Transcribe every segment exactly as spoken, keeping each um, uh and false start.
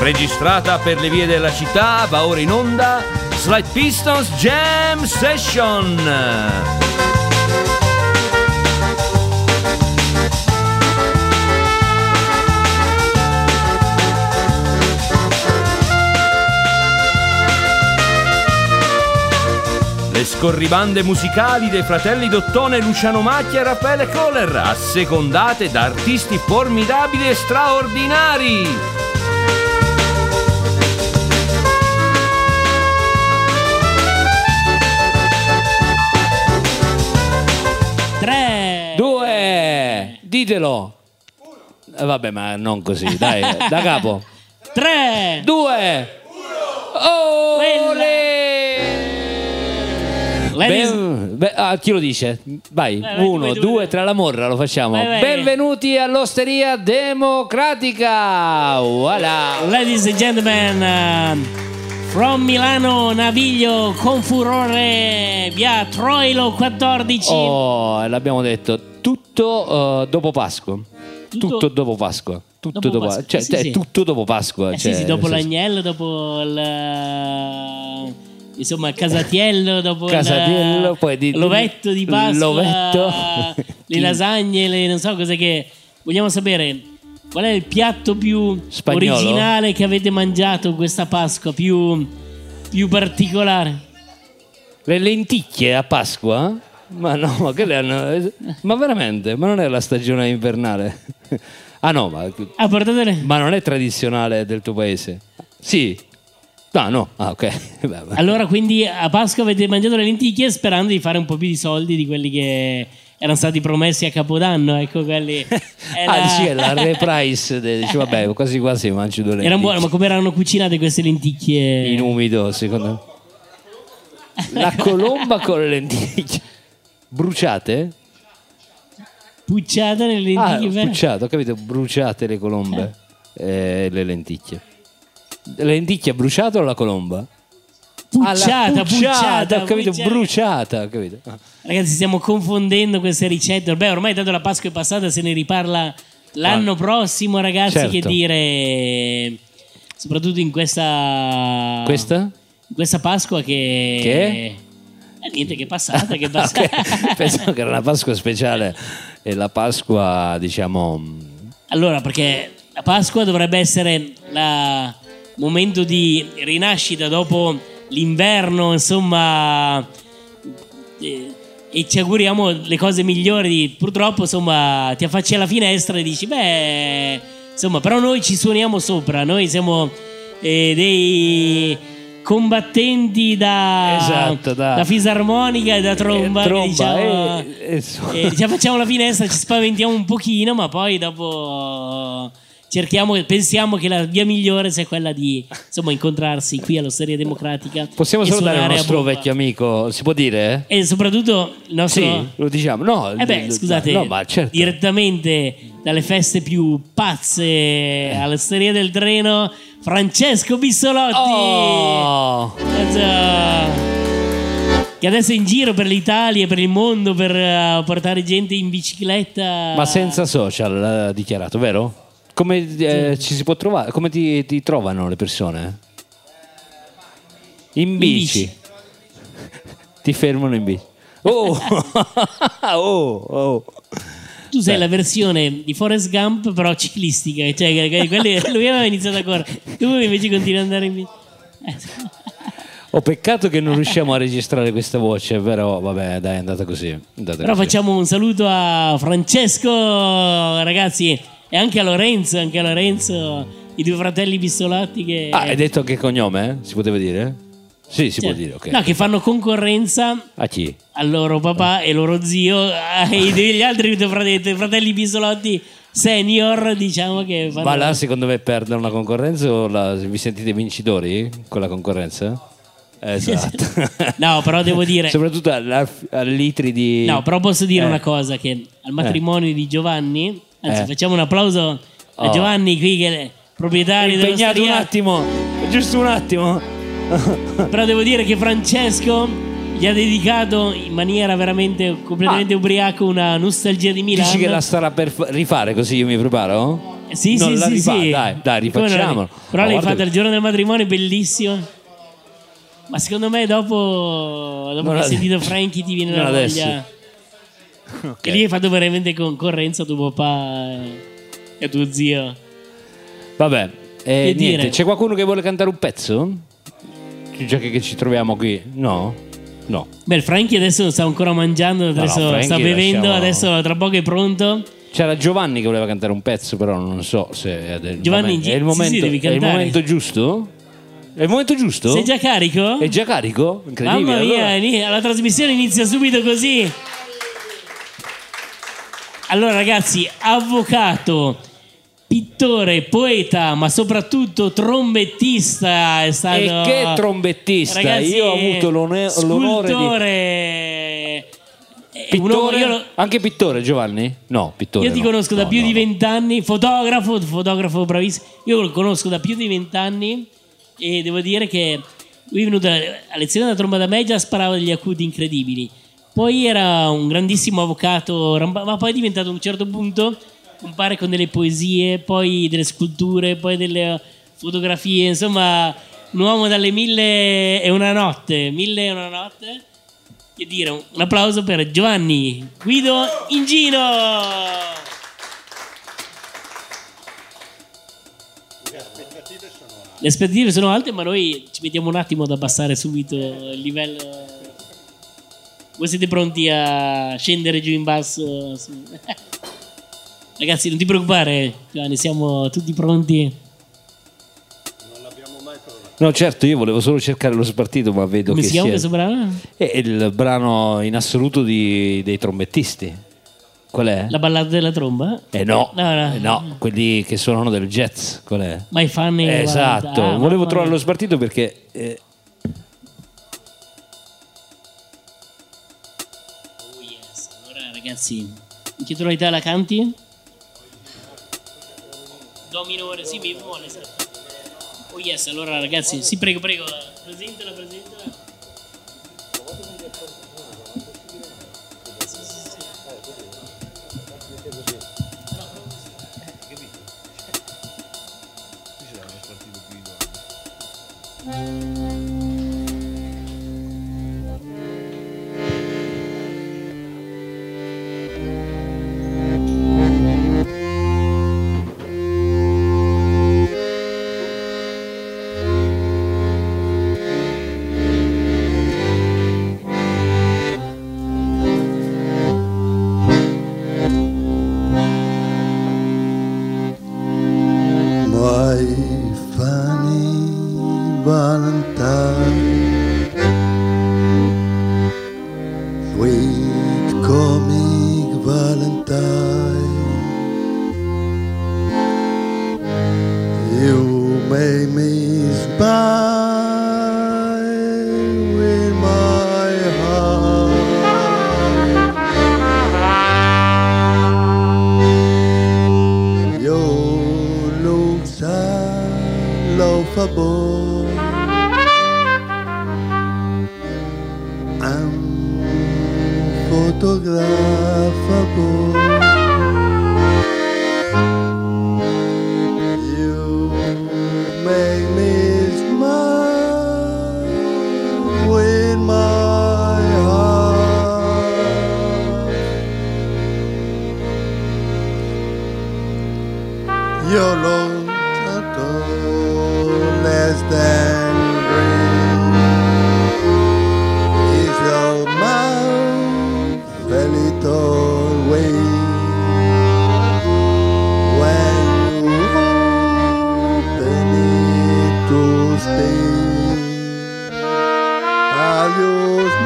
registrata per le vie della città, va ora in onda Slight Pistons Jam Session. Le scorribande musicali dei fratelli Dottone, Luciano Macchia e Raffaele Kohler, assecondate da artisti formidabili e straordinari. Tre, due, ditelo. Uno. Eh, vabbè, ma non così, dai, da capo. Tre, due, uno. Olè! Ben, be, ah, chi lo dice? Vai, vai, vai uno, vai, due, tre alla morra, lo facciamo. Vai, vai. Benvenuti all'Osteria Democratica. Voilà. Ladies and gentlemen, uh, from Milano Naviglio con furore, via Troilo quattordici. Oh, l'abbiamo detto, tutto uh, dopo Pasqua. Tutto, tutto dopo Pasqua. Tutto dopo, dopo Pasqua. Cioè, sì, è sì. tutto dopo Pasqua. Eh, cioè, sì, sì, dopo l'agnello, dopo il... insomma, Casatiello, dopo Casatiello, il, poi di, l'ovetto di Pasqua, l'ovetto. le lasagne, le, non so cosa che. Vogliamo sapere qual è il piatto più Spagnolo? Originale che avete mangiato questa Pasqua, più, più particolare? Le lenticchie a Pasqua? Ma no, ma che le hanno. Ma veramente? Ma non è la stagione invernale? Ah no, ma. Ah, portatele. Ma non è tradizionale del tuo paese? Sì. No, no, ah, ok. Allora, quindi a Pasqua avete mangiato le lenticchie sperando di fare un po' più di soldi di quelli che erano stati promessi a Capodanno. Ecco, quelli. Era... Ah, sì, è la reprise. De... Dice, vabbè, quasi quasi mangio due lenticchie. Erano buone, ma come erano cucinate queste lenticchie? In umido, secondo me. La colomba con le lenticchie bruciate? Pucciate nelle lenticchie? Ah, pucciate, ho capito, bruciate le colombe e eh, le lenticchie. Le lenticchie bruciate o la colomba? Pucciata, ah, pucciata, pucciata, ho capito, pucciata. bruciata, ho capito. Ah. Ragazzi, stiamo confondendo queste ricette. Beh, ormai tanto la Pasqua è passata, se ne riparla l'anno ah. prossimo, ragazzi, certo. Che dire, soprattutto in questa Questa? In questa Pasqua che Che? Eh, niente, che è passata, che è passata. Okay. Pensavo che era una Pasqua speciale e la Pasqua, diciamo. Allora, perché la Pasqua dovrebbe essere il momento di rinascita dopo l'inverno, insomma, e, e ci auguriamo le cose migliori. Purtroppo, insomma, ti affacci alla finestra e dici, beh, insomma, però noi ci suoniamo sopra, noi siamo eh, dei combattenti da, esatto, da. da fisarmonica e da tromba, eh, tromba diciamo, e, e so. eh, ci affacciamo alla finestra, ci spaventiamo un pochino, ma poi dopo cerchiamo, pensiamo che la via migliore sia quella di, insomma, incontrarsi qui all'Osteria Democratica. Possiamo salutare il nostro vecchio amico, si può dire? E soprattutto il nostro. Sì, lo diciamo. No, eh beh, scusate, no, ma certo. Direttamente dalle feste più pazze all'Osteria del Treno, Francesco Bissolotti. Oh. Che adesso è in giro per l'Italia, per il mondo, per uh, portare gente in bicicletta. Ma senza social, ha dichiarato, vero? Come eh, sì. ci si può trovare? Come ti, ti trovano le persone? In bici. In bici. Ti fermano in bici. Oh, oh, oh. Tu sei Beh. la versione di Forrest Gump, però ciclistica. Cioè, quelli, lui aveva iniziato a correre, tu invece continui ad andare in bici. Oh, peccato che non riusciamo a registrare questa voce, però vabbè, dai, è andata così. È andata però così. Facciamo un saluto a Francesco, ragazzi. E anche a Lorenzo, anche a Lorenzo, i due fratelli Bissolotti che. Ah, hai detto che cognome? Eh? Si poteva dire? Sì, si cioè, può dire, ok. No, che fanno concorrenza a chi? Al loro papà e loro zio, e gli altri due fratelli, fratelli Bissolotti senior, diciamo che fanno. Ma là secondo me perdono la concorrenza o la... vi sentite vincitori con la concorrenza? Esatto. No, però devo dire, soprattutto a, a litri di. No, però posso dire eh. una cosa, che al matrimonio eh. di Giovanni. Anzi, eh. facciamo un applauso a oh. Giovanni qui, che è proprietario dello impegnato un attimo, giusto un attimo. Però devo dire che Francesco gli ha dedicato in maniera veramente completamente ah. ubriaco una nostalgia di Milano. Dici che la starà per rifare, così io mi preparo? Sì, non sì, la sì, rifa- sì. Dai, dai, Come no? rifacciamolo. Però l'hai Guarda fatta che- il giorno del matrimonio, bellissimo. Ma secondo me dopo, dopo Non che hai ade- sentito Frankie ti viene non la adesso. voglia. Ok. E lì hai fatto veramente concorrenza a tuo papà e- e a tuo zio. Vabbè, eh, Che niente, dire? c'è qualcuno che vuole cantare un pezzo? Già che, che ci troviamo qui, no? No. Beh, il Frankie adesso sta ancora mangiando, adesso no, Frankie sta bevendo, lasciamo- adesso tra poco è pronto. C'era Giovanni che voleva cantare un pezzo, però non so se è del Giovanni, momento. È il sì, sì, momento, devi è il cantare. momento giusto? È il momento giusto? Sei già carico? È già carico? Incredibile. Mamma mia, allora- ini- la trasmissione inizia subito così. Allora ragazzi, avvocato, pittore, poeta, ma soprattutto trombettista è stato... E che trombettista! Ragazzi, Io ho avuto l'one- l'onore di... scultore... è un uomo- Pittore? io lo- Anche pittore, Giovanni? No, pittore Io ti no. conosco da No, più no, di no. vent'anni, fotografo, fotografo bravissimo. Io lo conosco da più di vent'anni e devo dire che lui è venuto a lezione da tromba da me e già sparava degli acuti incredibili. Poi era un grandissimo avvocato, rampa- ma poi è diventato a un certo punto, compare con delle poesie, poi delle sculture, poi delle fotografie, insomma, un uomo dalle mille e una notte, mille e una notte. Che dire, un applauso per Giovanni Guido Ingino. Le aspettative sono alte, ma noi ci mettiamo un attimo ad abbassare subito il livello. Voi siete pronti a scendere giù in basso? Su- Ragazzi, non ti preoccupare, Giovanni, siamo tutti pronti. No, certo, io volevo solo cercare lo spartito, ma vedo Come che si chiama sia- questo brano? È il brano in assoluto di- dei trombettisti. Qual è? La ballata della tromba? Eh no, No, no. eh no, quelli che suonano del jazz. Qual è? My Funny Eh, esatto, Ah, volevo mamma trovare mia. lo spartito perché... eh, Oh yes, allora ragazzi, in che tonalità la canti? Do minore, sì, mi vuole, esatto. Oh yes, allora ragazzi, sì, prego, prego, presentala, presentala. Sì, sì, sì. My funny Valentine, sweet comic Valentine, you make me smile with my heart. Your looks are laughable and photographable. You make me smile with my heart. Your looks are tall, less than green. Is your mouth a little weak when you open it to speak? Are you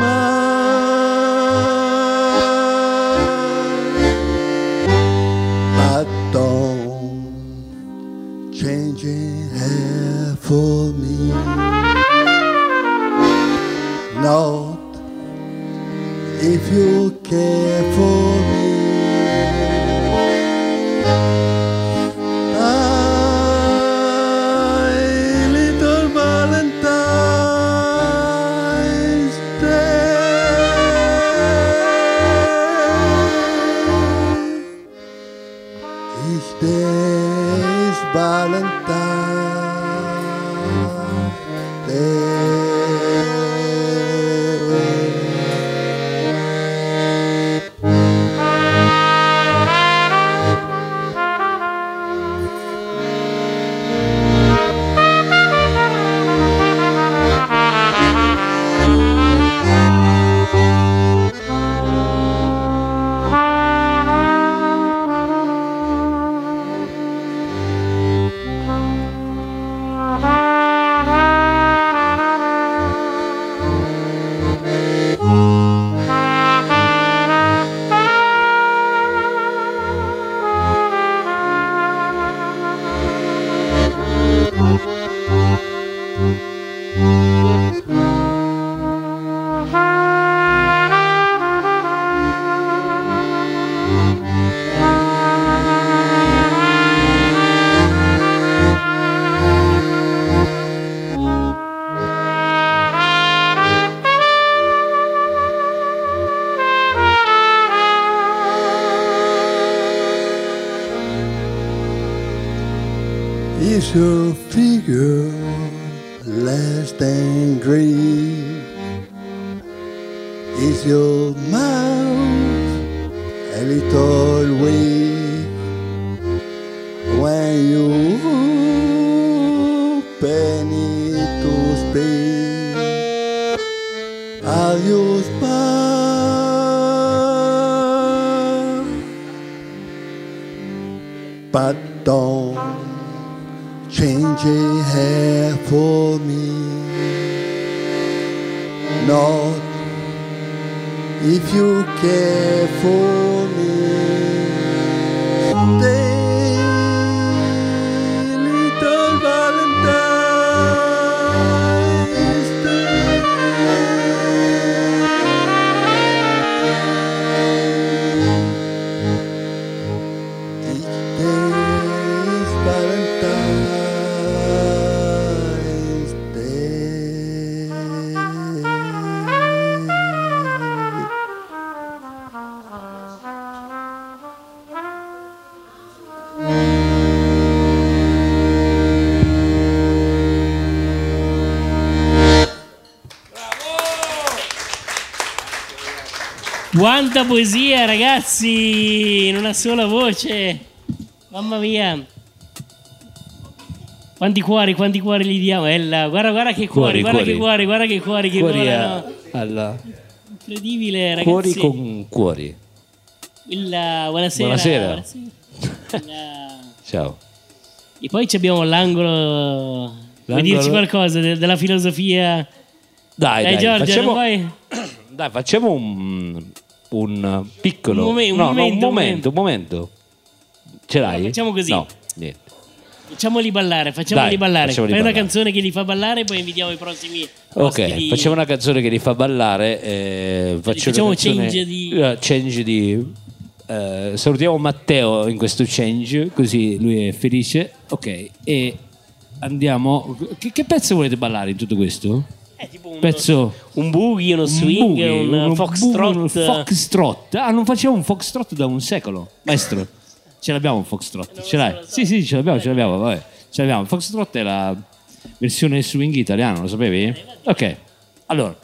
smile? But don't changing hair for me. Not if you care for me. Is your figure less than green? Is your mouth a little weak when you open it to speak? Are you smart? But don't change your hair for me. Not if you care for me. Stay, little Valentine, stay. Each day is Valentine's Day. Quanta poesia, ragazzi, in una sola voce. Mamma mia. Quanti cuori, quanti cuori gli diamo? Ella, guarda, guarda che cuori, Cuori, guarda cuori. che cuori, guarda che cuori che Cuori vola, a- no? alla- Incredibile, ragazzi. cuori con cuori. Il- buonasera. Buonasera. buonasera. Il- Ciao. E poi ci abbiamo l'angolo. Vuoi L'angolo- dirci qualcosa de- della filosofia? Dai, Dai, dai, Giorgio, facciamo, non vuoi? dai, facciamo un, un piccolo Un momen- un no, no, momento, un un momento, un momento. Ce l'hai? No, facciamo così. No, niente. Facciamoli ballare, facciamoli Dai, ballare. facciamoli Fai una ballare. canzone che li fa ballare, poi invitiamo i prossimi. Ok, ospiti. facciamo una canzone che li fa ballare. Eh, faccio Facciamo una canzone- change di- eh, change di eh, salutiamo Matteo in questo change, così lui è felice. Ok, e andiamo. Che, che pezzo volete ballare in tutto questo? È tipo un, Pezzo. un boogie, uno swing, boogie, un, uno foxtrot. boogie, un foxtrot. Ah, non facciamo un foxtrot da un secolo, maestro. Ce l'abbiamo un foxtrot, ce l'hai? Sì, sì, ce l'abbiamo, ce l'abbiamo, vabbè. Ce l'abbiamo. Il foxtrot è la versione swing italiana, lo sapevi? Ok, allora.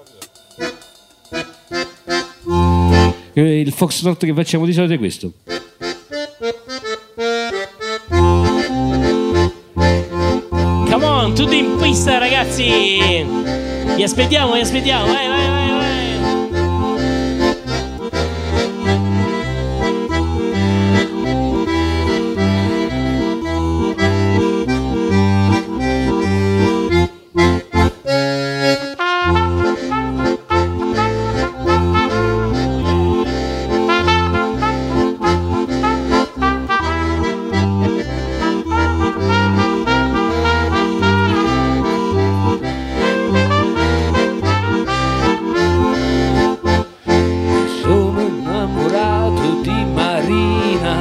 Eh, Il foxtrot che facciamo di solito è questo. Come on, tutti in pista, ragazzi. Vi aspettiamo, vi aspettiamo. Vai, vai, vai, vai. Sono innamorato di Marina,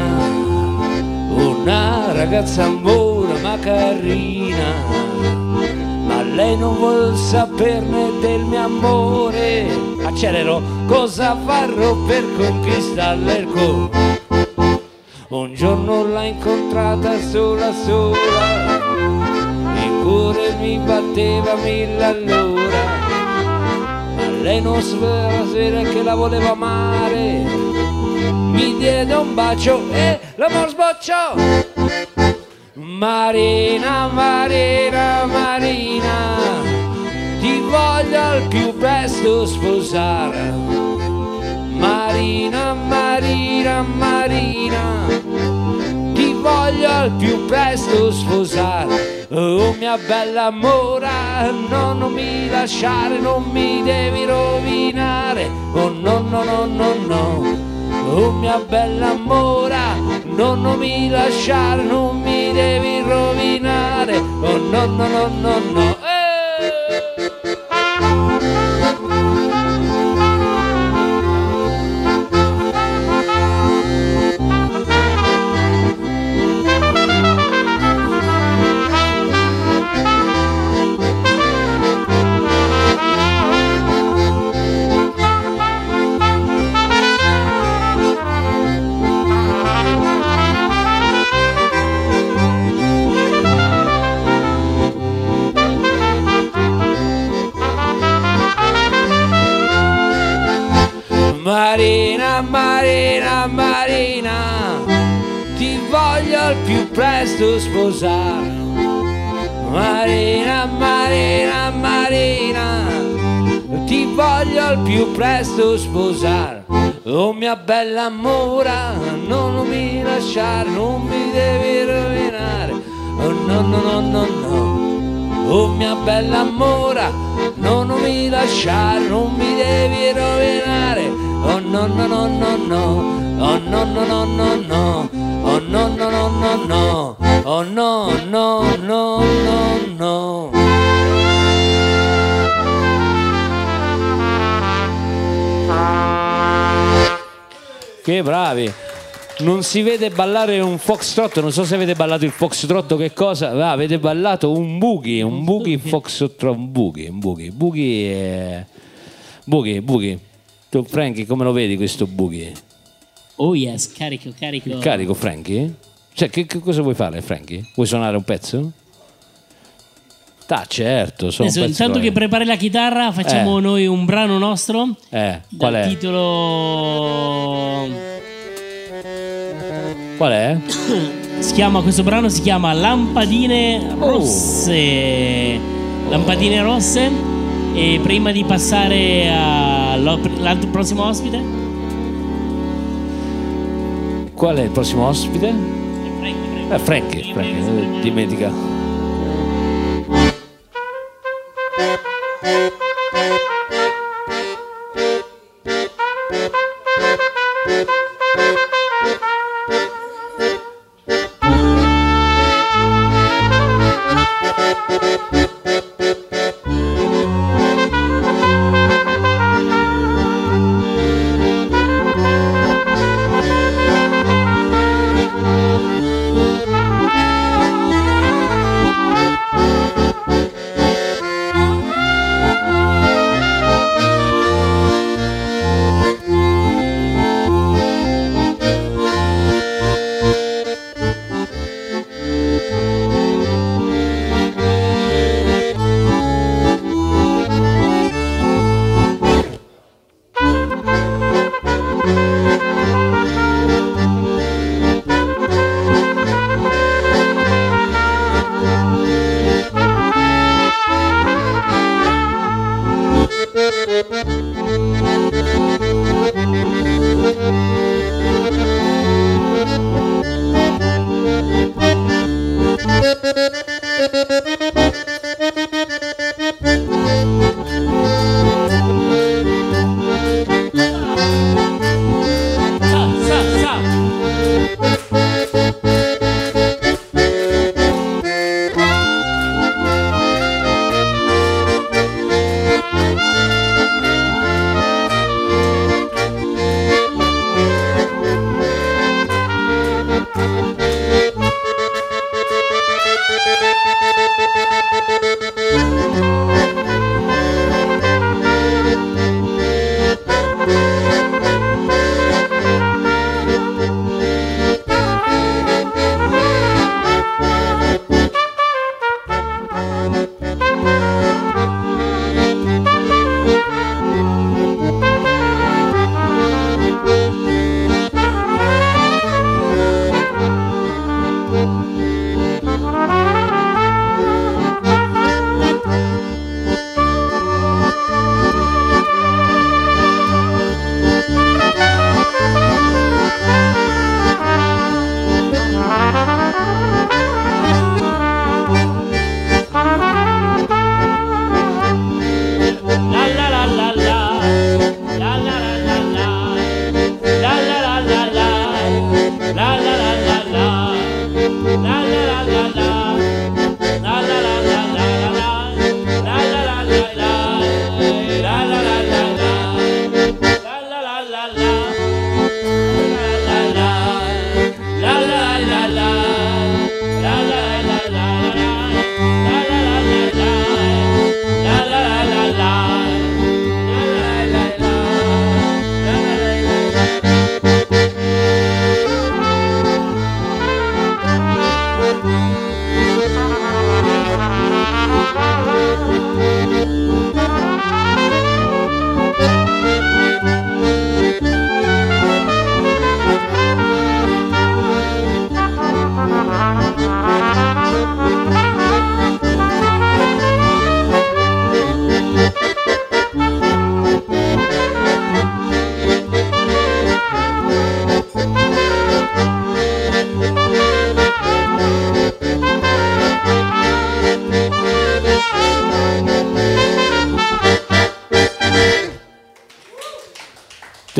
una ragazza buona ma carina, ma lei non vuol saperne del mio amore. Accelero, cosa farò per conquistarla? Un giorno l'ho incontrata sola sola, il cuore mi batteva mille all'ora, ma lei non sapeva la sera che la voleva amare. Mi diede un bacio e l'amor sbocciò. Marina, Marina, Marina, ti voglio al più presto sposare. Marina, Marina, Marina, ti voglio al più presto sposare. Oh mia bella mora, no, non mi lasciare, non mi devi rovinare. Oh no, no, no, no, no. Oh mia bella mora, no, non mi lasciare, non mi devi rovinare. Oh no, no, no, no, no. Eh! Marina, ti voglio al più presto sposare. Marina, Marina, Marina, ti voglio al più presto sposare. Oh mia bella amora, no, non mi lasciare, non mi devi rovinare. Oh no, no, no, no, no. Oh mia bella amora, no, non mi lasciare, non mi devi rovinare. Oh no, no, no, no, no. Oh no, no, no, no, no. Oh no, no, no, no, no. Oh no, no, no, no, no. Che bravi! Non si vede ballare un foxtrot, non so se avete ballato il foxtrot, che cosa? Ah, avete ballato un boogie, un boogie foxtrot, un boogie, un boogie, boogie è... Boogie, boogie. Tu Frankie come lo vedi questo boogie? Oh yes, carico, carico. Il carico Frankie? Cioè che, che cosa vuoi fare Frankie? Vuoi suonare un pezzo? Ah certo, sono Adesso, un pezzo intanto che prepari la chitarra facciamo Eh. noi un brano nostro Eh, qual dal è? titolo Qual è? si chiama questo brano si chiama Lampadine Oh. Rosse. Lampadine Rosse. E prima di passare all'altro prossimo ospite, Qual è il prossimo ospite? Frankie, prego. Eh, Frankie, Frankie, eh, dimentica.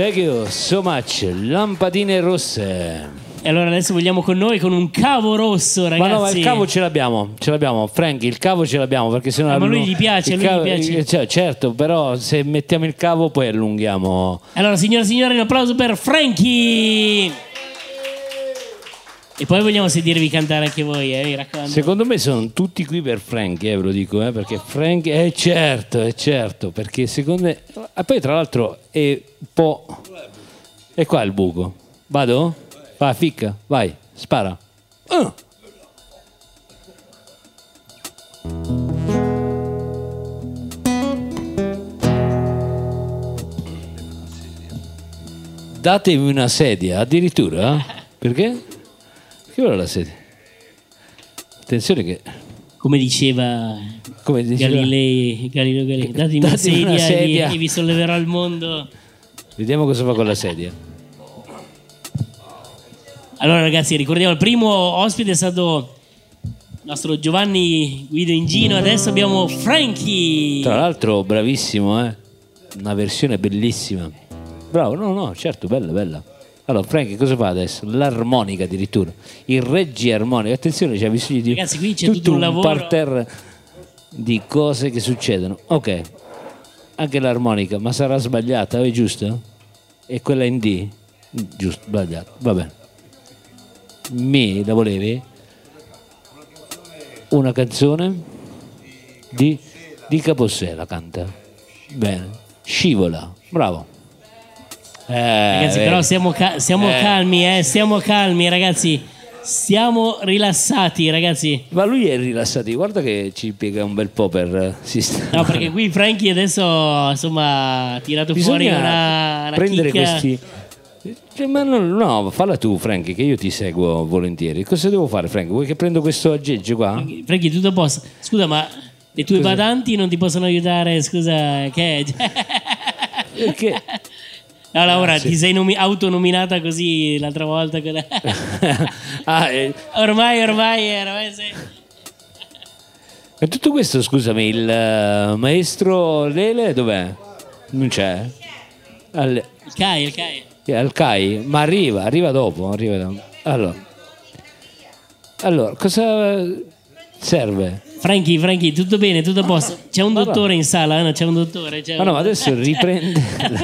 Thank you so much. Lampadine rosse. E allora adesso vogliamo con noi con un cavo rosso, ragazzi. Ma no, ma il cavo ce l'abbiamo, ce l'abbiamo, Franky, il cavo ce l'abbiamo perché sennò Ah, ma lui allung- gli piace, il lui gli cavo- piace. cioè, certo, però se mettiamo il cavo poi allunghiamo. Allora, signore e signori, un applauso per Franky. E poi vogliamo sentirvi cantare anche voi, eh, mi raccomando. Secondo me sono tutti qui per Franky, eh, ve lo dico, eh, perché Franky è certo, è certo, perché secondo me ah, poi tra l'altro è un po'. E qua il buco. Vado? Va, ficca, vai, spara. Uh. Datevi una sedia, addirittura? Perché? Perché vuole la sedia? Attenzione che, Come diceva come diceva, Galilei, Galileo Galilei, datemi una Datemi sedia, una sedia. E, vi, e vi solleverò il mondo. vediamo cosa fa con la sedia. Allora ragazzi, ricordiamo, il primo ospite è stato il nostro Giovanni Guido Ingino, adesso abbiamo Franky. Tra l'altro bravissimo, eh? Una versione bellissima. Bravo, no, no, certo, bella, bella. Allora, Franky cosa fa adesso? L'armonica addirittura, il reggi armonica. Attenzione, c'è bisogno di Ragazzi, qui c'è tutto un lavoro. parterre di cose che succedono. Ok, anche l'armonica, ma sarà sbagliata, è giusto? E quella in D? Giusto, sbagliata, va bene. Mi la volevi? Una canzone di, di Capossela canta. Bene, Scivola, bravo. Eh, Ragazzi, vedi. però stiamo, ca- stiamo Eh. calmi, eh, stiamo calmi, ragazzi. Stiamo rilassati, ragazzi. Ma lui è rilassato, guarda che ci piega un bel po' per eh, sistemare. No, perché qui Franky adesso, insomma, ha tirato fuori Bisogna una, una prendere chicca. questi. Cioè, ma no, no, falla tu, Franky, che io ti seguo volentieri. Cosa devo fare, Franky? Vuoi che prendo questo aggeggio qua? Franky, tutto a posto. Scusa, ma le tue Cos'è? badanti non ti possono aiutare? Scusa, che è? Perché? No, Laura, sì. ti sei nomi- autonominata così l'altra volta. quella- ah, eh, ormai, ormai, ormai sei... e tutto questo, scusami, il eh, maestro Lele dov'è? Non c'è? Al, Il Kai, il Kai. eh, al C A I? Ma arriva, arriva dopo, arriva dopo. Allora, allora, cosa serve? Franky, Franky, tutto bene, tutto a posto. C'è un Ma dottore in sala, no? C'è un dottore. C'è Ma no, un- ma adesso riprende,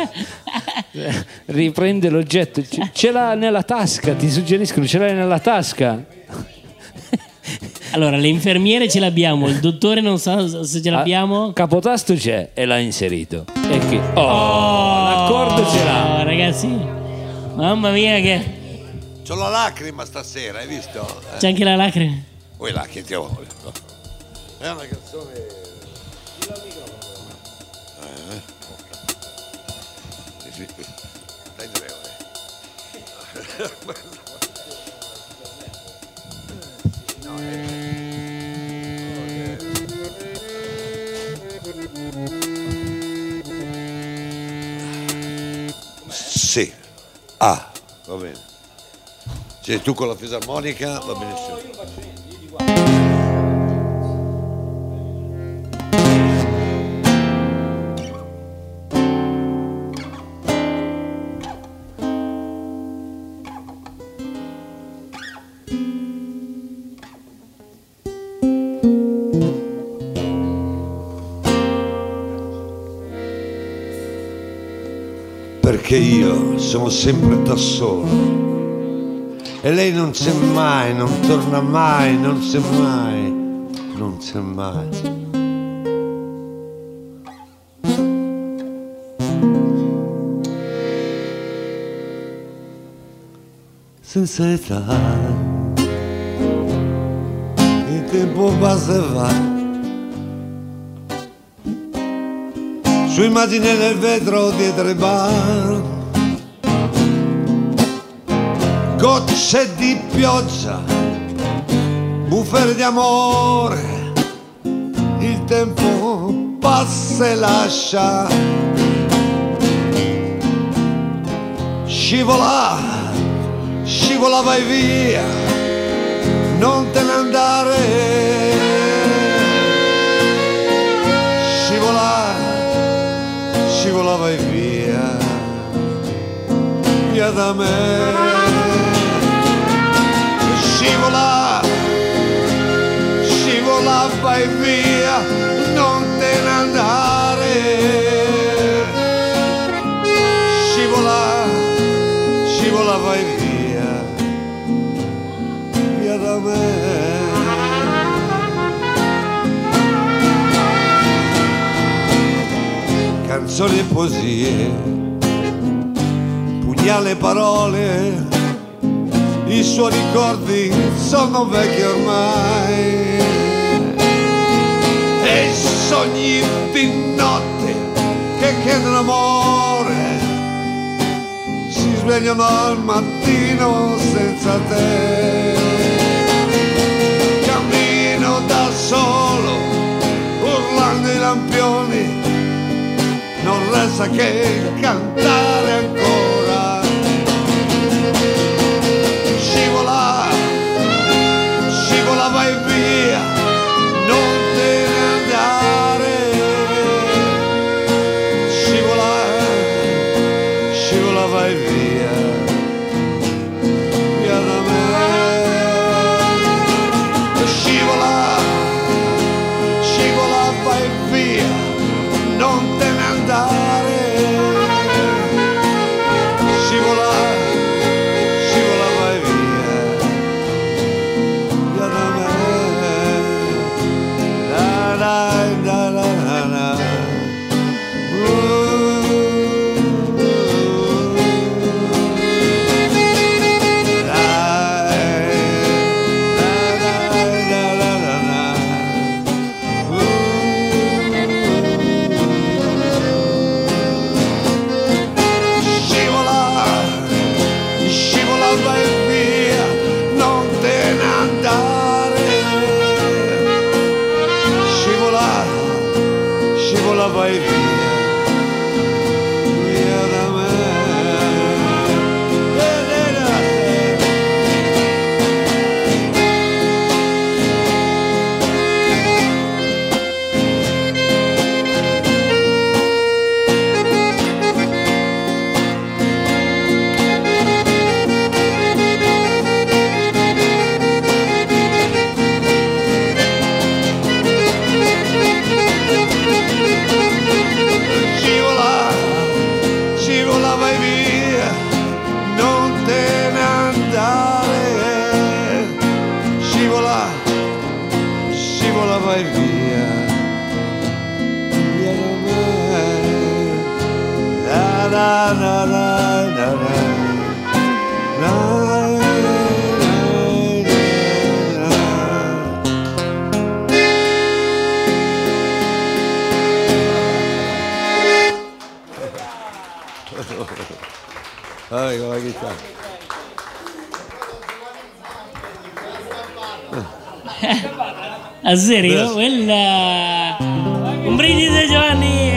riprende l'oggetto, ce, ce l'ha nella tasca, ti suggeriscono, ce l'hai nella tasca. Allora, le infermiere ce l'abbiamo, il dottore non so se ce l'abbiamo. Ah, capotasto c'è e l'ha inserito. E che? Oh, l'accordo ce l'ha. Oh, ragazzi, mamma mia, che C'ho la lacrima stasera, hai visto? Eh, c'è anche la lacrima. Vuoi là che ti ho. È una canzone. Eh, eh. Dai tre ore. Sì. Ah, va bene. Cioè tu con la fisarmonica va benissimo. Perché io sono sempre da solo e lei non c'è mai, non torna mai, non c'è mai, non c'è mai. Senza età, il tempo passa e va. Su immagini nel vetro dietro i bar, gocce di pioggia, bufere di amore, il tempo passa e lascia. Scivola, scivola vai via, non te ne andare. Scivola, scivola vai via, da me. Scivola, scivola, vai via, non te ne andare. Scivola, scivola, vai via, via da me. Canzoni e poesie, pugnale parole, i suoi ricordi sono vecchi ormai. E sogni di notte che chiedono amore si svegliano al mattino senza te. Cammino da solo, urlando i lampioni, non resta che cantare ancora. Scivola, scivola, vai via, non te ne andare. Scivola, scivola, vai via, via da me. Scivola, scivola, vai via, non te ne andare. Scivola, scivola, vai via, via da me. Da da da da da da. Vai via, via da me. Vai via, via da me. Da da da da da da. Dai, con la chitarra. A serio? Quella... Un brindisi Giovanni!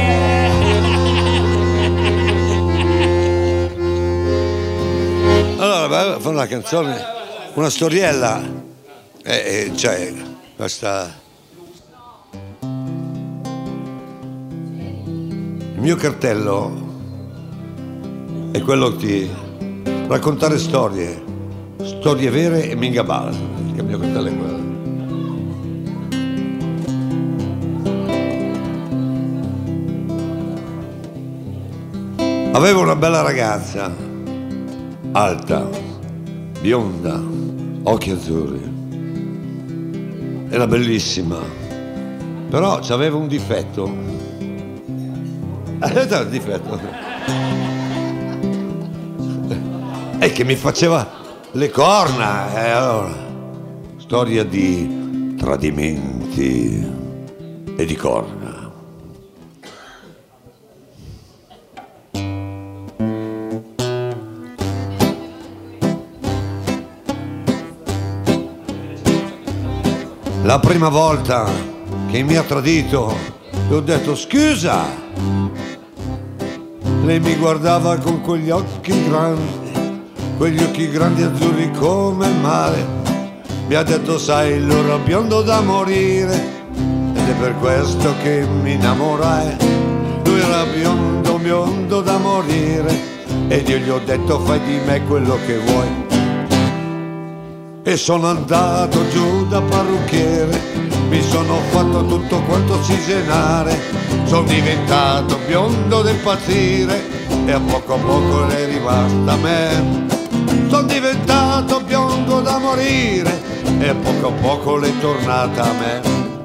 Allora, fa una canzone, una storiella, e, e cioè questa... Il mio cartello è quello di raccontare storie, storie vere e mingabale. Il mio cartello è quello. Avevo una bella ragazza, alta, bionda, occhi azzurri. Era bellissima, però aveva un difetto. Aveva un difetto. E che mi faceva le corna. E allora, storia di tradimenti e di corna. La prima volta che mi ha tradito, le ho detto scusa. Lei mi guardava con quegli occhi grandi, quegli occhi grandi azzurri come il mare. Mi ha detto sai, l'ora biondo da morire, ed è per questo che mi innamorai. Lui era biondo, biondo da morire, ed io gli ho detto fai di me quello che vuoi. E sono andato giù da parrucchiere, mi sono fatto tutto quanto cisenare, sono diventato biondo da impazzire e a poco a poco è rimasta a me. Sono diventato biondo da morire e a poco a poco l'è tornata a me.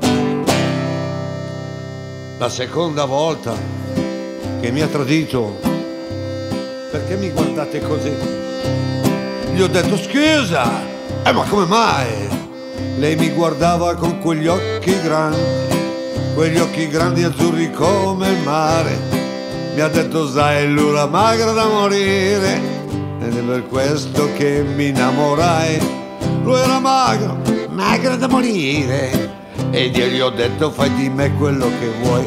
La seconda volta che mi ha tradito, perché mi guardate così? Gli ho detto scusa, eh ma come mai? Lei mi guardava con quegli occhi grandi, quegli occhi grandi azzurri come il mare. Mi ha detto sai l'ura magra da morire, ed è per questo che mi innamorai. Lui era magro, magro da morire, ed io gli ho detto fai di me quello che vuoi.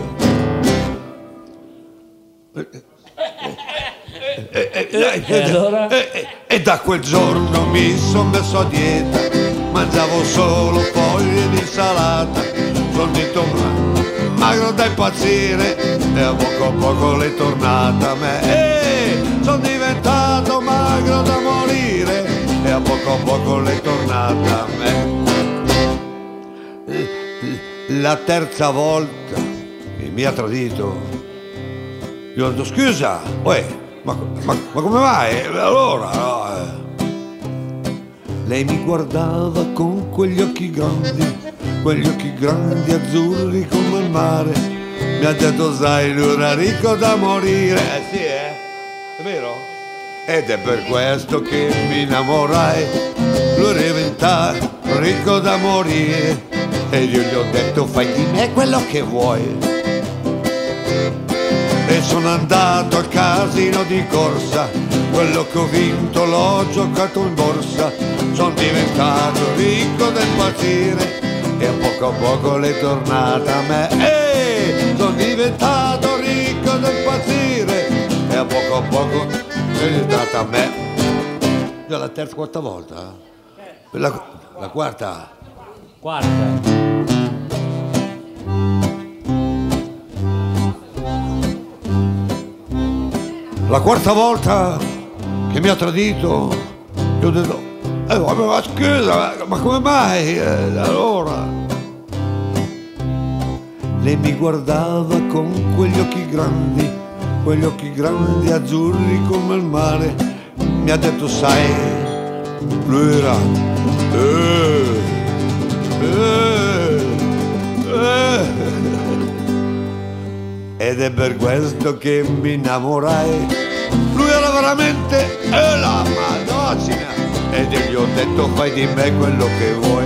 E, e, e, E allora? e, e, e da quel giorno mi sono messo a dieta, mangiavo solo foglie di insalata, sono ritornato magro da impazzire e a poco a poco l'è tornata a me. E sono diventato magro da morire e a poco a poco l'è tornata a me. La terza volta che mi ha tradito, gli ho detto scusa, uè, ma, ma, ma come mai? Allora, no, eh. Lei mi guardava con quegli occhi grandi, quegli occhi grandi azzurri come il mare. Mi ha detto sai lui era ricco da morire. Eh sì, eh, è vero? Ed è per questo che mi innamorai. Lui era diventato ricco da morire e io gli ho detto fai di me quello che vuoi. E sono andato al casino di corsa, quello che ho vinto l'ho giocato in borsa. Sono diventato ricco da impazzire e a poco a poco l'è tornata a me. E sono diventato ricco da impazzire e a poco a poco è tornata a me. Già la terza, quarta volta? La, la quarta? Quarta. La quarta volta che mi ha tradito, gli ho detto, eh, ma, ma scusa, ma, ma come mai? Eh, allora? Lei mi guardava con quegli occhi grandi, quegli occhi grandi azzurri come il mare. Mi ha detto, sai, lui era... Eh, eh, eh. Ed è per questo che mi innamorai. Lui era veramente eh, la Madonna. Ed io gli ho detto fai di me quello che vuoi.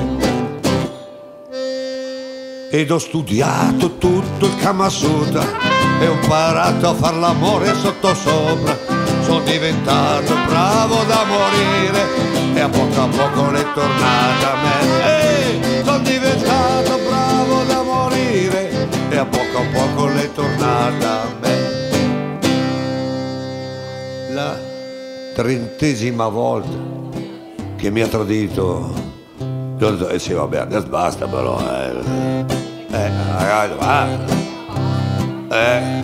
Ed ho studiato tutto il Kama Sutra e ho imparato a far l'amore sotto sopra. Sono diventato bravo da morire e a poco a poco l'è tornata a me. E sono diventato bravo da morire e a poco a poco l'è tornata a me. La trentesima volta che mi ha tradito, io ho detto, eh sì vabbè adesso basta però, eh, eh ragazzi va, eh.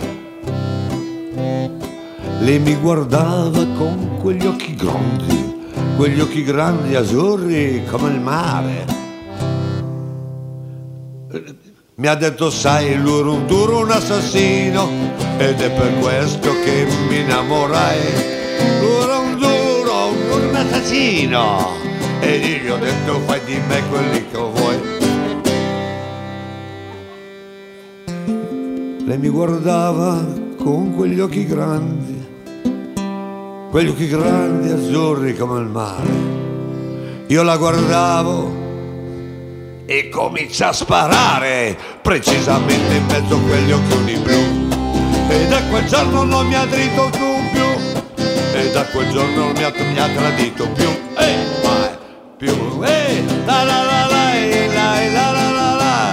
Lei mi guardava con quegli occhi grandi, quegli occhi grandi azzurri come il mare. Mi ha detto sai lui era un duro, un assassino ed è per questo che mi innamorai. Lui era un duro, un, duro, un assassino e io gli ho detto fai di me quelli che vuoi. Lei mi guardava con quegli occhi grandi, quegli occhi grandi azzurri come il mare. Io la guardavo e comincia a sparare precisamente in mezzo a quegli occhioni blu. E da quel giorno non mi ha tradito più, e da quel giorno non mi ha, mi ha tradito più, eh, mai più, eh, la la la la la la la la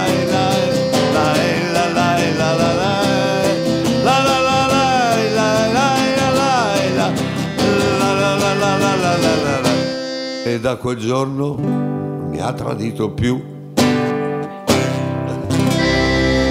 e da quel giorno non mi ha tradito più.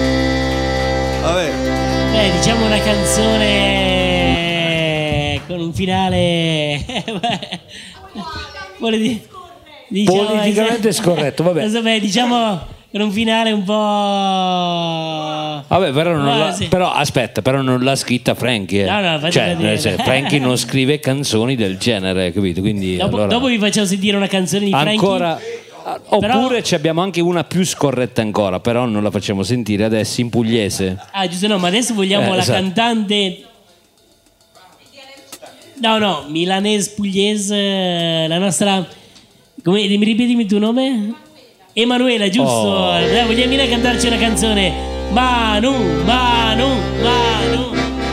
Vabbè. Beh, diciamo una canzone con un finale vuole dire, diciamo, Politicamente scorretto, vabbè. lo so, beh, diciamo per un finale un po'. Vabbè, però, non No, l'ha, sì. però aspetta, però non l'ha scritta Frankie. eh. No, no, faccio cioè, vedere. nel senso, Frankie non scrive canzoni del genere, capito? Quindi Dopo, allora, dopo vi facciamo sentire una canzone di Frankie. ancora. Oppure Però- ci abbiamo anche una più scorretta ancora, però non la facciamo sentire adesso in pugliese. Ah, giusto, no, ma adesso vogliamo Eh, la esatto. cantante. No, no, milanese pugliese, la nostra. Come, mi ripetimi il tuo nome? Emanuela, giusto? Oh. Dai, vogliamo venire a cantarci una canzone. Manu, Manu, Manu.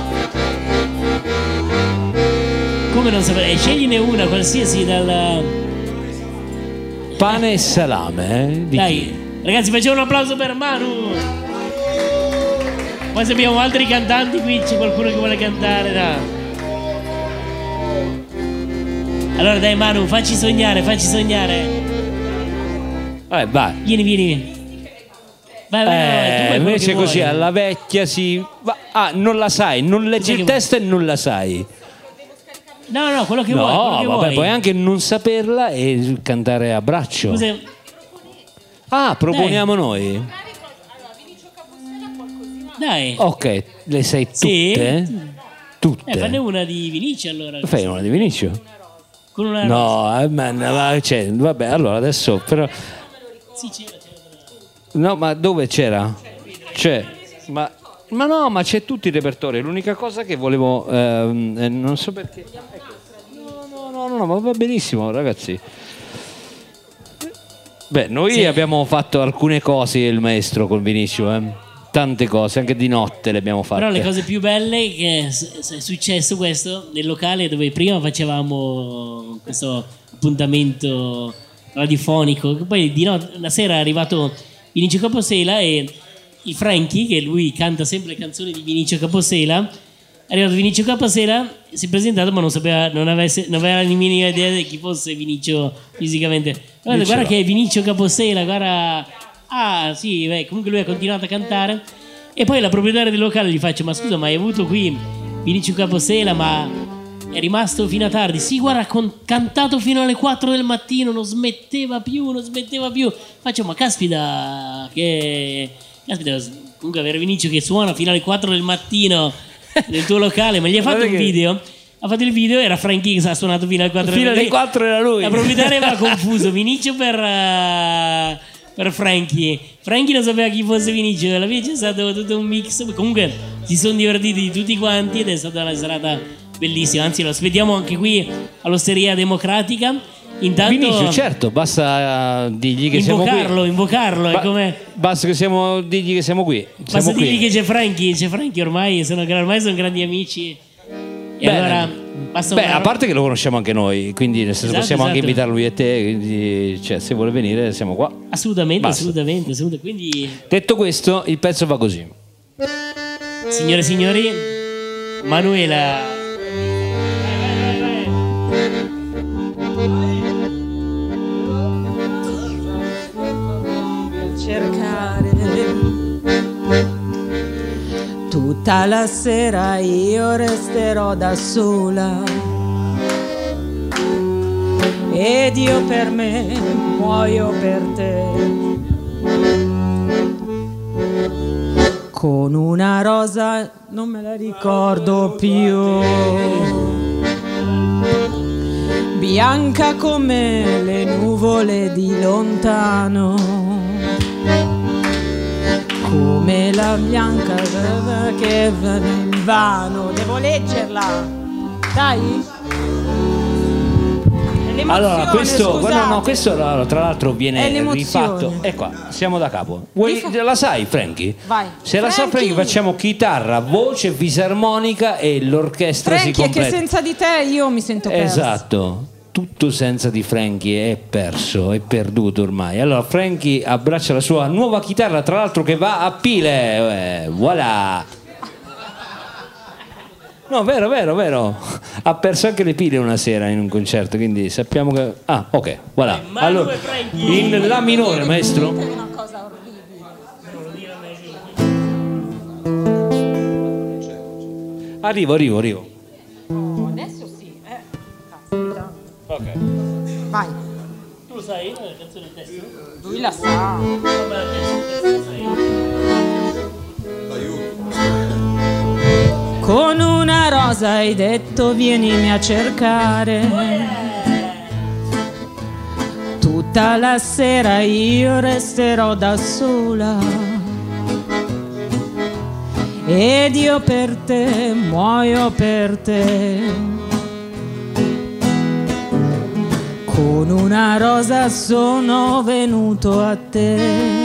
Come non sapere? Scegliene una, qualsiasi dal. Pane e salame, eh? Di Dai, chi? ragazzi, facciamo un applauso per Manu. Poi se abbiamo altri cantanti qui, c'è qualcuno che vuole cantare, dai. Allora dai Manu, facci sognare, facci sognare. Eh, vai. Vieni, vieni. Vai, vai, vai, tu Eh, fai quello invece che così vuoi. alla vecchia si. va- Ah, non la sai, non leggi Cos'è il che- testo e non la sai. No, no, quello che No, vuoi, quello che vabbè, vuoi. puoi anche non saperla e cantare a braccio. Scusa, Ah, proponiamo noi? dai. Ok, le sai tutte? Sì. Tutte. Eh, fanne una di Vinici allora. Fai una di Vinicio? Con una No, eh, man, ma cioè, vabbè, allora adesso però. Sì, c'era, c'era. No, ma dove c'era? C'è. Ma, ma no, ma c'è tutto il repertorio. L'unica cosa che volevo. ehm, eh, non so perché. No, no, no, no, no, ma va benissimo, ragazzi. Beh, noi Sì. abbiamo fatto alcune cose il maestro con Vinicio, eh. Tante cose, anche di notte le abbiamo fatte. Però le cose più belle che s- s- è successo questo nel locale dove prima facevamo questo appuntamento radiofonico, che poi di notte, la sera è arrivato Vinicio Caposela e il Frankie, che lui canta sempre le canzoni di Vinicio Caposela, è arrivato Vinicio Caposela, si è presentato ma non sapeva, non avesse, non aveva la minima idea di chi fosse Vinicio fisicamente. Guarda, guarda che è Vinicio Caposela, guarda. Ah sì, beh, comunque lui ha continuato a cantare e poi la proprietaria del locale gli faccio: ma scusa, ma hai avuto qui Vinicio Caposela, ma è rimasto fino a tardi? Sì, guarda, ha con- cantato fino alle quattro del mattino, non smetteva più, non smetteva più. Faccio: ma caspita, che caspita, comunque avere Vinicio che suona fino alle quattro del mattino nel tuo locale, ma gli ha fatto Guarda un che- video? Ha fatto il video, era Frankie che ha suonato fino alle quattro Fino del alle mattino. quattro era lui. La proprietaria aveva confuso Vinicio per, eh, per Frankie. Frankie non sapeva chi fosse Vinicio. Alla fine c'è stato tutto un mix. Comunque si sono divertiti tutti quanti ed è stata una serata bellissima. Anzi, lo aspettiamo anche qui all'Osteria Democratica. Intanto Vinicio, certo, basta dirgli che siamo invocarlo, qui. invocarlo. È Ba- come... basta che siamo, dirgli che siamo qui. Basta Siamo dirgli qui. che c'è Frankie. C'è Frankie ormai, sono, ormai sono grandi amici. E Bene. allora basta Beh, una- a parte che lo conosciamo anche noi, quindi nel senso Esatto, possiamo anche esatto. invitare lui e te, quindi, cioè, se vuole venire siamo qua. Assolutamente, Basta. assolutamente, assolutamente. Quindi, Detto questo, il pezzo va così. signore e signori, Manuela. Vai, vai, vai, cercare tutta la sera io resterò da sola ed io per me muoio per te con una rosa non me la ricordo più bianca come le nuvole di lontano, come la bianca che va in vano. Devo leggerla, dai. È l'emozione, Allora, questo, scusate. guarda, no, questo allora, tra l'altro È viene l'emozione. rifatto. E qua, siamo da capo. Vuoi, Rifa- la sai, Frankie? Vai. Se la sa Frankie. Frankie, facciamo chitarra, voce, fisarmonica e l'orchestra si Frankie, è che completa. senza di te io mi sento persa. Esatto, tutto senza di Frankie è perso, è perduto ormai. Allora Frankie abbraccia la sua nuova chitarra, tra l'altro che va a pile, eh, voilà. No, vero, vero, vero. Ha perso anche le pile una sera in un concerto, quindi sappiamo che... Ah, ok, voilà. Manu Allora, e Frankie. in La minore, maestro. È una cosa orribile. Arrivo, arrivo, arrivo. Adesso sì. Ok. Vai. Tu lo sai la canzone del testo? Lui la sa. Vabbè, la testo, il testo lo sai. Con una rosa hai detto vienimi a cercare. Tutta la sera io resterò da sola. Ed io per te muoio per te. Con una rosa sono venuto a te,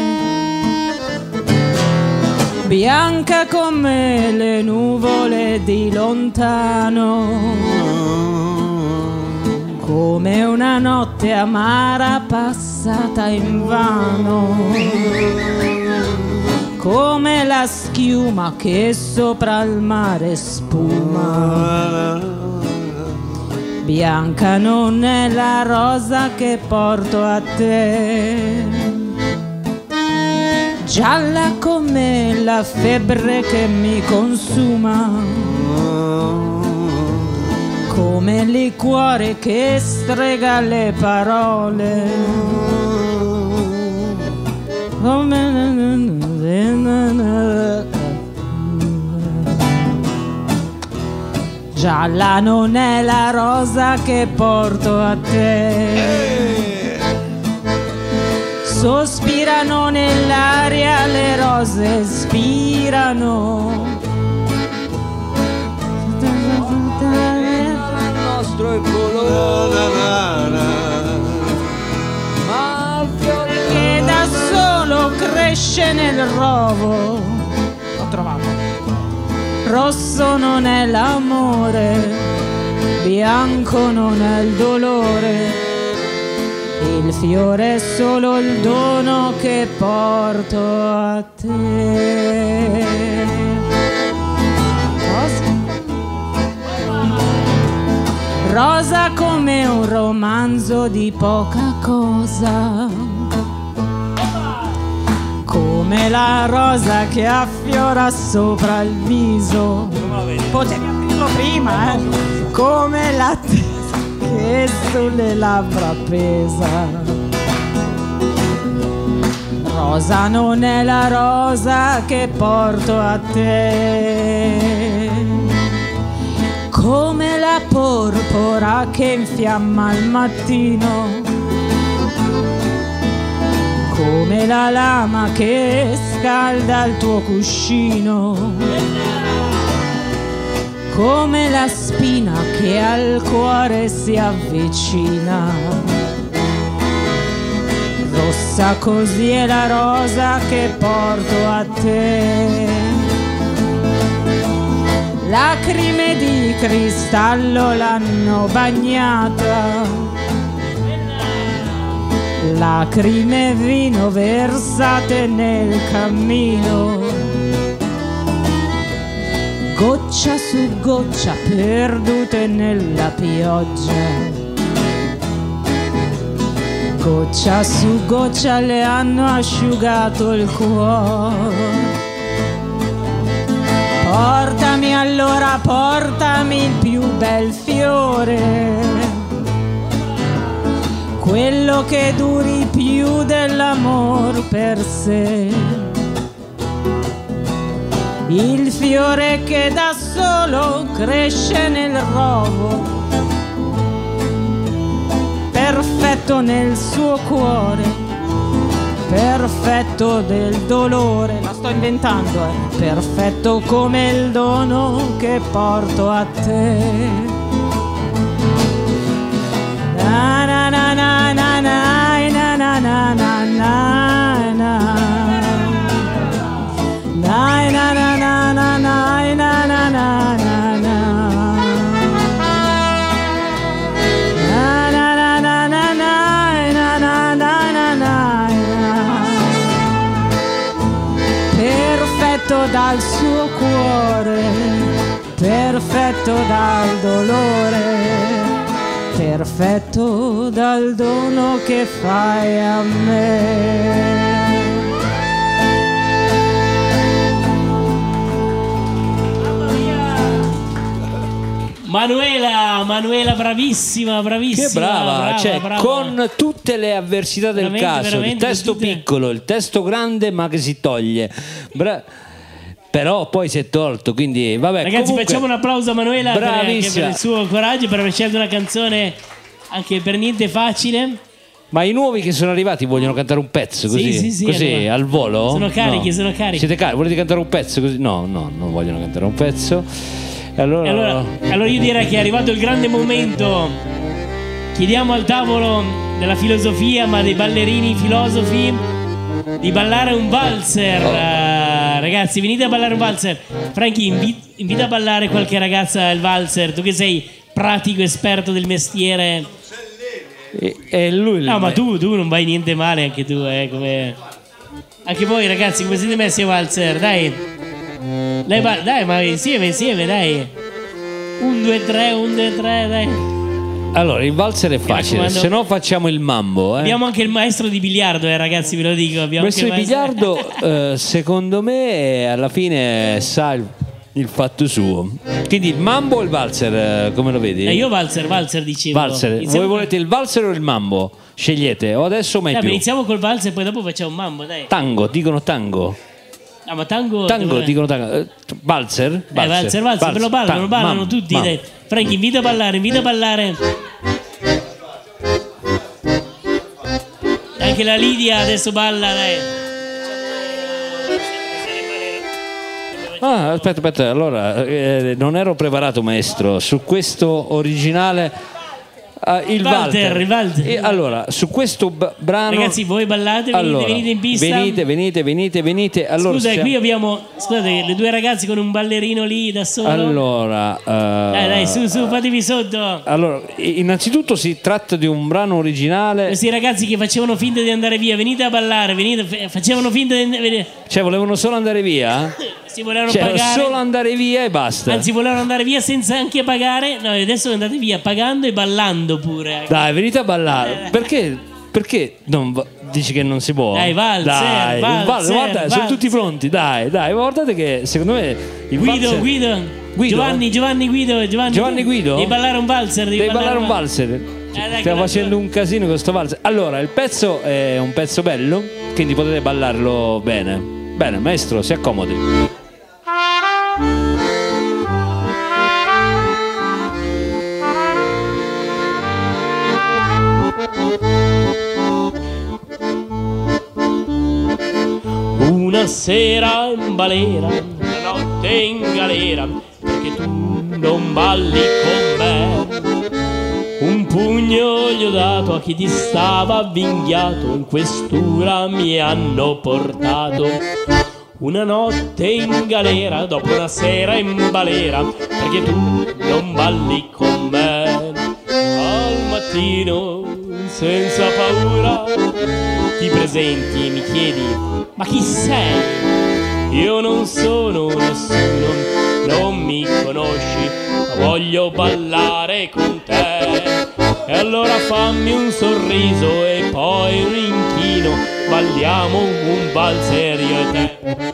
bianca come le nuvole di lontano, come una notte amara passata invano, come la schiuma che sopra il mare spuma. Bianca non è la rosa che porto a te, gialla come la febbre che mi consuma, come il liquore che strega le parole, come gialla non è la rosa che porto a te. Sospirano nell'aria, le rose spirano. Il nostro è colore, ma il fiore Che da solo cresce nel rovo. L'ho trovato. Rosso non è l'amore, bianco non è il dolore, il fiore è solo il dono che porto a te. Rosa, rosa come un romanzo di poca cosa, come la rosa che affiora sopra il viso. Potevi aprirlo prima, eh? Come la tesa che sulle labbra pesa. Rosa non è la rosa che porto a te, come la porpora che infiamma al mattino, come la lama che scalda il tuo cuscino, come la spina che al cuore si avvicina. Rossa così è la rosa che porto a te, lacrime di cristallo l'hanno bagnata, lacrime e vino versate nel cammino, goccia su goccia perdute nella pioggia, goccia su goccia le hanno asciugato il cuore. Portami allora, portami il più bel fiore, quello che duri più dell'amor per sé, il fiore che da solo cresce nel rovo, perfetto nel suo cuore, perfetto del dolore, la sto inventando, eh. Perfetto come il dono che porto a te. Na na na na na na na na na na na na na na na na na na na na perfetto dal suo cuore, perfetto dal dolore, perfetto dal dono che fai a me. Manuela, Manuela bravissima, bravissima. Che brava, brava, cioè, brava. con tutte le avversità del Veramente, caso, il veramente, testo tutte- piccolo, il testo grande ma che si toglie. Bra- però poi si è tolto, quindi vabbè. Ragazzi, comunque, facciamo un applauso a Manuela per, anche bravissima. per il suo coraggio, per aver scelto una canzone anche per niente facile. Ma i nuovi che sono arrivati vogliono cantare un pezzo così, Sì, sì, sì, così allora. al volo? Sono carichi, No. sono carichi. Siete carichi? Volete cantare un pezzo così? No, no, non vogliono cantare un pezzo. E allora, E allora, allora io direi che è arrivato il grande momento. Chiediamo al tavolo della filosofia, ma dei ballerini filosofi, di ballare un valzer. Eh, ragazzi, venite a ballare un valzer. Franchi, invi- invita a ballare qualche ragazza il valzer. Tu che sei pratico esperto del mestiere. E, e lui No, ma tu, tu non vai niente male, anche tu, eh, come... Anche voi ragazzi, come siete messi a valzer? Dai. Dai, ba- dai, ma insieme, insieme, dai. Un, due, tre, un, due, tre, dai. Allora, il valzer è facile, raccomando. se no facciamo il mambo. Eh. Abbiamo anche il maestro di biliardo, eh, ragazzi, ve lo dico. Abbiamo Questo di anche il maestro- biliardo, eh, secondo me, alla fine sa il, il fatto suo. Quindi il mambo o il valzer, eh, come lo vedi? Eh, io valzer, valzer dicevo. Valzer. Iniziamo- Voi volete il valzer o il mambo? Scegliete, o adesso o mai Dai, più. iniziamo col valzer e poi dopo facciamo un mambo, dai. Tango, dicono tango. Ah, ma tango... Tango, dove- dicono tango. Eh, Valzer? Eh, valzer, valzer, ve lo ballano, Tango, lo ballano mambo, tutti, mambo. dai. Franchi, invita a ballare, invita a ballare. Anche la Lidia adesso balla, dai. Ah, aspetta, aspetta, allora, eh, non ero preparato maestro, su questo originale... ah, il Walter, Walter. il Walter. E allora, su questo b- brano... Ragazzi, voi ballate, venite, allora, venite in pista. Venite, venite, venite, venite. Allora, Scusa, siamo- qui abbiamo, scusate, le due ragazze con un ballerino lì da solo. Allora... eh, Dai, dai, su, su, fatevi sotto. Allora, innanzitutto si tratta di un brano originale, Questi ragazzi che facevano finta di andare via, venite a ballare, venite, f- facevano finta di andare, cioè volevano solo andare via? si volevano Cioè, pagare. solo andare via e basta. Anzi, volevano andare via senza anche pagare. No, adesso andate via pagando e ballando pure. Dai, venite a ballare. Perché? Perché non va- dici che non si può? Dai, valzer, Dai, valzer, guarda, guarda, sono valzer. tutti pronti. Dai, dai, guardate che secondo me il Guido, valzer- Guido, Guido? Giovanni, Giovanni Guido, Giovanni, Giovanni Guido? Devi ballare un valzer, devi, Devi ballare un val- valzer. Eh, dai, Stiamo che facendo un casino con sto valzer. Allora, il pezzo è un pezzo bello, quindi potete ballarlo bene. Bene, maestro, si accomodi. Una sera in balera, una notte in galera, perché tu non balli con me. Un pugno gli ho dato a chi ti stava avvinghiato, in questura mi hanno portato. Una notte in galera, dopo una sera in balera, perché tu non balli con me. Al mattino, senza paura, ti presenti e mi chiedi: ma chi sei? Io non sono nessuno, non mi conosci, ma voglio ballare con te. E allora fammi un sorriso e poi un inchino, balliamo un valzer io e te.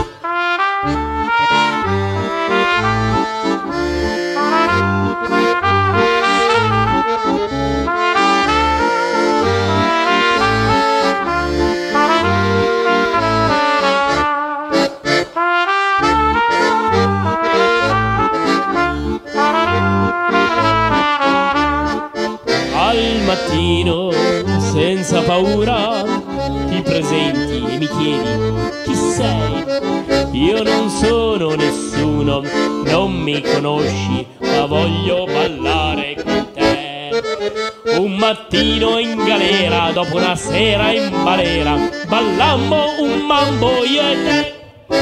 Al mattino, senza paura, ti presenti e mi chiedi: chi sei? Io non sono nessuno, non mi conosci, ma voglio ballare con te. Un mattino in galera, dopo una sera in balera, ballammo un mambo io e te.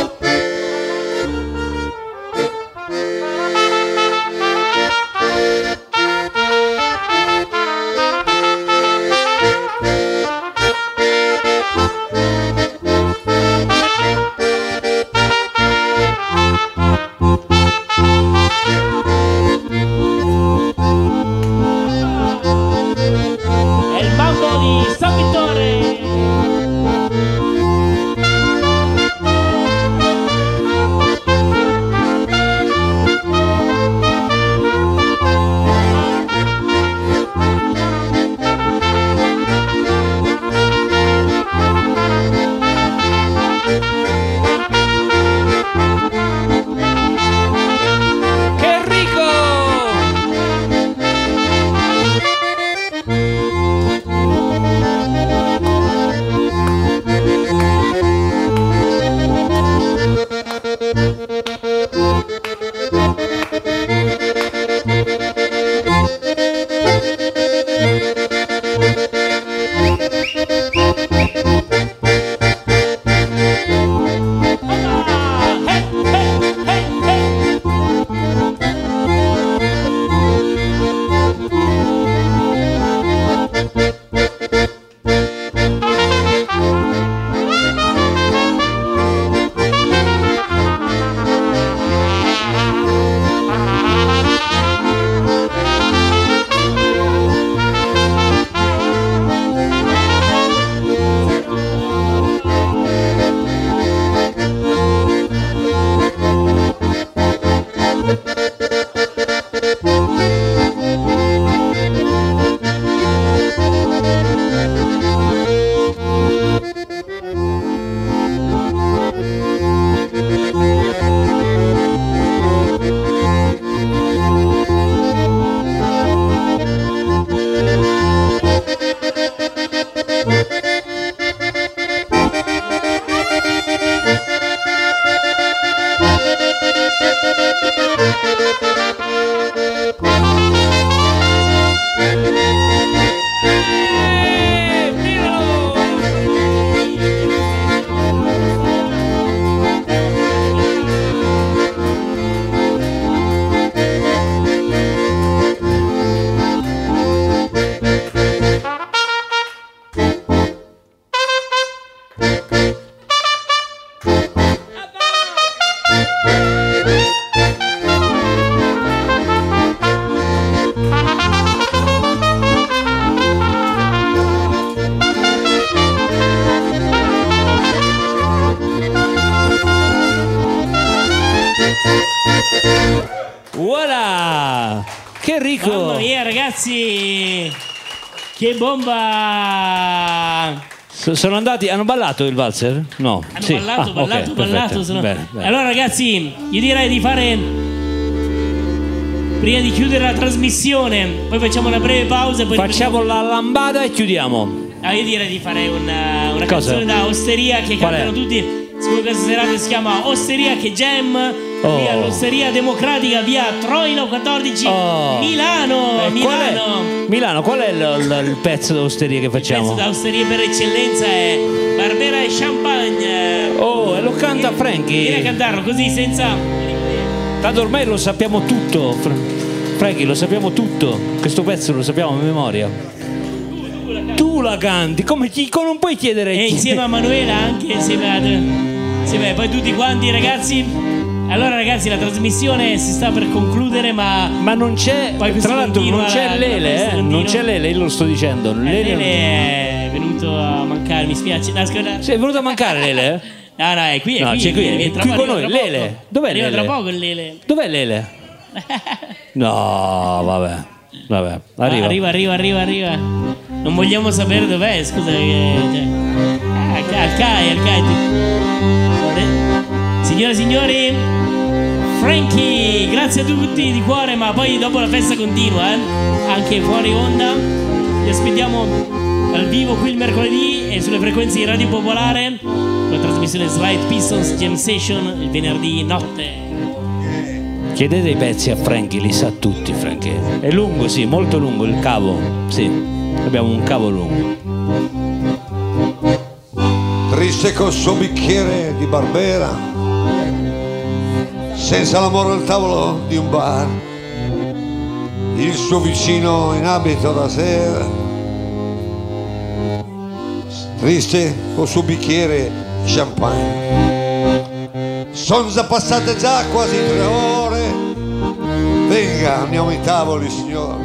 È il mambo di San Vittore. che Enrico! Mamma mia, ragazzi! Che bomba! S- sono andati, hanno ballato il valzer? No. Hanno sì. ballato, ah, ballato, okay, ballato. Sono... Bene, bene. Allora, ragazzi, io direi di fare, prima di chiudere la trasmissione, poi facciamo una breve pausa. Poi Facciamo la lambada e chiudiamo. Ah, io direi di fare una, una Cosa? canzone da Osteria che Qual è? cantano tutti su questa serata, si chiama Osteria che Jam, Oh. via l'Osteria Democratica, via Troilo quattordici, Oh. Milano, Eh, qual è- Milano. Milano, qual è il, il- il pezzo d'osteria che Il facciamo? pezzo da Osteria per eccellenza è Barbera e Champagne. Oh, e lo canta Frankie. Vieni a cantarlo così senza... Tanto ormai lo sappiamo tutto. Fra- Frankie, lo sappiamo tutto. Questo pezzo lo sappiamo a memoria. Tu la canti, come chi non puoi chiedere. E insieme a Manuela anche, insieme a... insieme a poi tutti quanti, ragazzi. Allora, ragazzi, la trasmissione si sta per concludere, ma... Ma non c'è, Poi questo tra l'altro non continua, c'è la- Lele, questo eh? continua. Non c'è Lele, io lo sto dicendo. Eh, Lele, Lele è venuto a mancare, mi spiace. No, scusa. Sì, è venuto a mancare Lele? eh? No, no, è qui, è No, qui, c'è qui, viene è tra qui poco, con arriva noi. tra Lele, poco. dov'è Arriva Lele? tra poco il Lele. Dov'è Lele? No, vabbè. Vabbè, arriva. Ah, arriva, arriva, arriva, arriva. Non vogliamo sapere dov'è, scusa. Che, cioè, ah, al C A I, al C A I. Signore e signori, Frankie, grazie a tutti di cuore, ma poi dopo la festa continua, eh? Anche fuori onda. Vi aspettiamo dal vivo qui il mercoledì e sulle frequenze di Radio Popolare con la trasmissione Slide Pistons Jam Session il venerdì notte. Chiedete i pezzi a Frankie, li sa tutti Frankie. È lungo, sì, molto lungo il cavo. Sì, abbiamo un cavo lungo. Triste col suo bicchiere di Barbera, senza l'amore al tavolo di un bar, il suo vicino in abito da sera, triste col suo bicchiere di champagne. Sono già passate già quasi tre ore, venga, andiamo ai tavoli signore,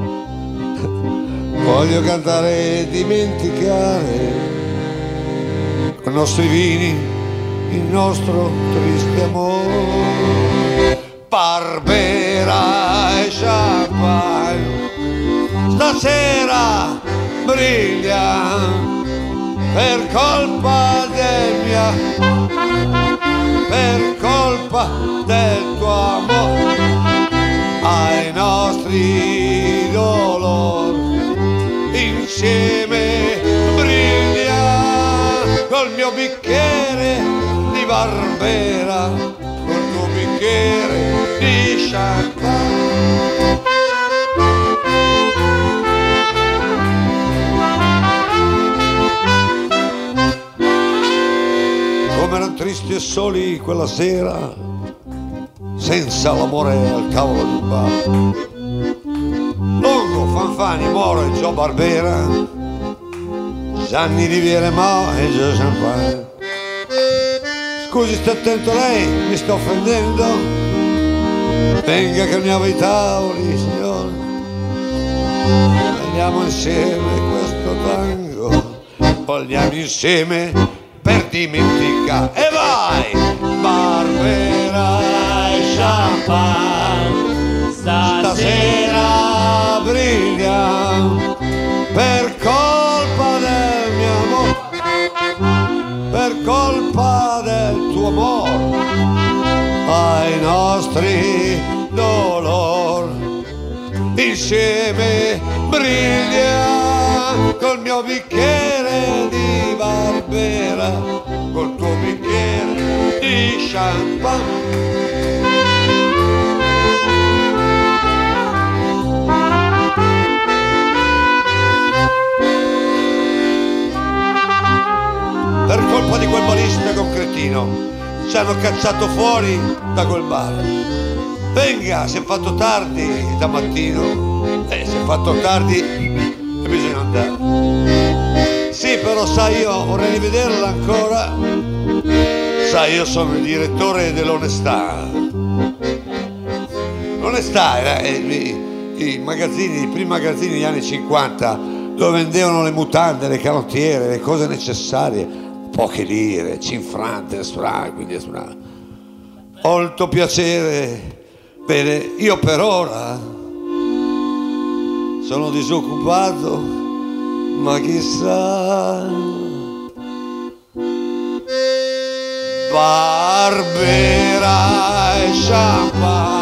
voglio cantare e dimenticare con i nostri vini il nostro triste amore. Barbera e champagne stasera briglia per colpa del mio, per colpa del tuo amore, ai nostri dolori insieme briglia col mio bicchiere di Barbera, col tuo bicchiere di champagne. Come erano tristi e soli quella sera, senza l'amore al tavolo di un bar. Longo, Fanfani, Moro e Gio Barbera, Gianni Riviere Mao e Gio Champagne. Scusi, sta attento lei, mi sta offendendo. Venga che andiamo ai tavoli, signore. Andiamo insieme questo tango, vogliamo insieme per dimenticare. E vai! Barbera e champagne stasera brilla per colpa del mio amore, per colpa del tuo amore, ai nostri dolor insieme brilla col mio bicchiere di Barbera, col tuo bicchiere di champagne. Per colpa di quel barista con cretino ci hanno cacciato fuori da quel bar. Venga, si è fatto tardi da mattino. Eh, si è fatto tardi e bisogna andare. Sì, però sai, io vorrei rivederla ancora. Sai, io sono il direttore dell'Onestà. L'Onestà era eh, i, i magazzini, i primi magazzini degli anni cinquanta, dove vendevano le mutande, le canottiere, le cose necessarie, poche lire, cinfrante, quindi molto piacere. Bene, io per ora sono disoccupato, ma chissà. Barbera e champagne